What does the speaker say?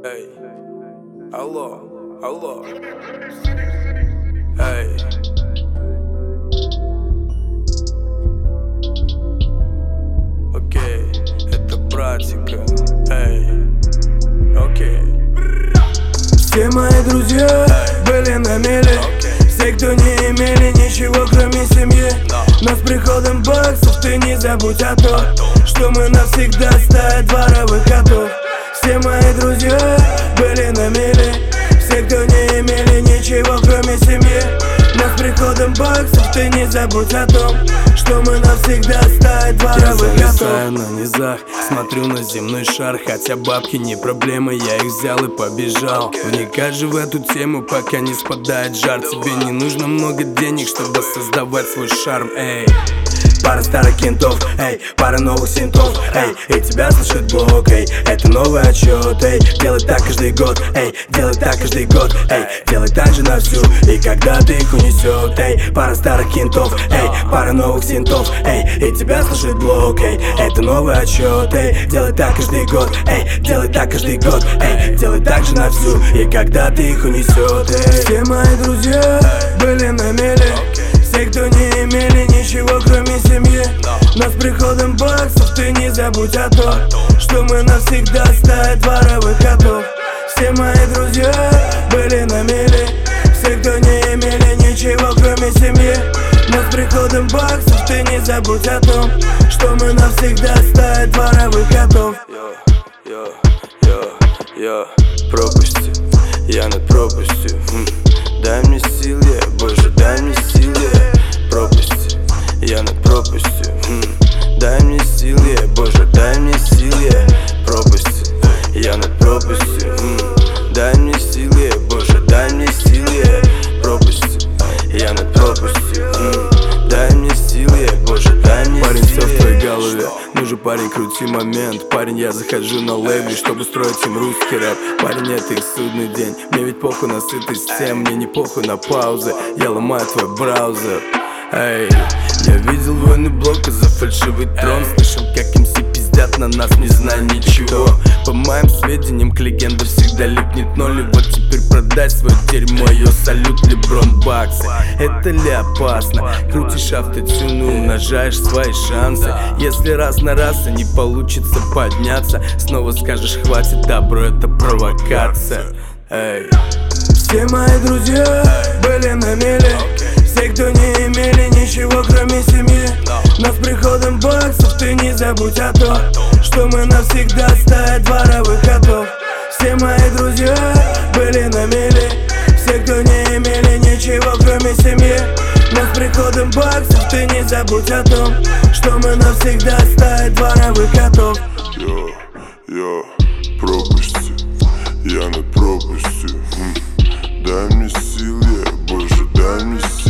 Эй, алло, алло. Эй. Окей, это братика. Эй, окей. Все мои друзья были на мели. Все, кто не имели ничего, кроме семьи. Но с приходом баксов ты не забудь о том, что мы навсегда стая дворовых котов. Все мои друзья были на мели. Все, кто не имели ничего, кроме семьи. Но с приходом баксов ты не забудь о том, что мы навсегда стая дворовых котов. Я зависаю на низах, смотрю на земной шар. Хотя бабки не проблема, я их взял и побежал. Вникать же в эту тему, пока не спадает жар. Тебе не нужно много денег, чтобы создавать свой шарм, эй. Пара старых кентов, эй, пара новых синтов, эй, и тебя слышит блок, эй, это новый отчет, эй, делай так каждый год, эй, делай так каждый год, эй, делай так же на всю, и когда ты их унесет, эй, пара старых кентов, эй, пара новых синтов, эй, и тебя слышит блок, эй, это новый отчет, эй, делай так каждый год, эй, делай так каждый год, эй, делай так же на всю, и когда ты их унесет, эй. Все мои друзья были на мели. Все, кто не имели ничего, кроме семьи. Но с приходом баксов ты не забудь о том, что мы навсегда стая дворовых котов. Все мои друзья были на мели. Все, кто не имели ничего, кроме семьи. Но с приходом баксов ты не забудь о том, что мы навсегда стая дворовых котов. Пропасти, я над пропастью. Дай мне сил, Боже, дай мне сил, пропасти, я над пропастью. Дай мне сил, Боже, дай мне сил, пропасти, я над пропастью. Дай мне сил, Боже, дай мне сил, пропасти, я над пропастью. Дай мне сил, Боже, дай мне сил. Парень, все в твоей голове. Ну же, парень, крути момент. Парень, я захожу на лейбле, чтобы строить им русский рэп. Парень, это их судный день. Мне ведь похуй на сытость всем, мне не похуй на паузы. Я ломаю твой браузер. Эй, я видел войны блока за фальшивый трон. Слышал, как МС пиздят на нас, не зная ничего. По моим сведениям, к легенде всегда липнет ноль. И вот теперь продать свое дерьмо, ее салют Леброн баксы. Это ли опасно? Крутишь автотюн и умножаешь свои шансы. Если раз на раз и не получится подняться, снова скажешь хватит, добро, это провокация. Эй. Все мои друзья были на мели. Все, кто не имели ничего, кроме семьи. Но с приходом баксов ты не забудь о том, что мы навсегда стая дворовых котов. Все мои друзья были на мели. Все, кто не имели ничего, кроме семьи. Но с приходом баксов ты не забудь о том, что мы навсегда стая дворовых котов. Пропасти, я над пропастью. Дай мне сил, Боже, дай мне сил.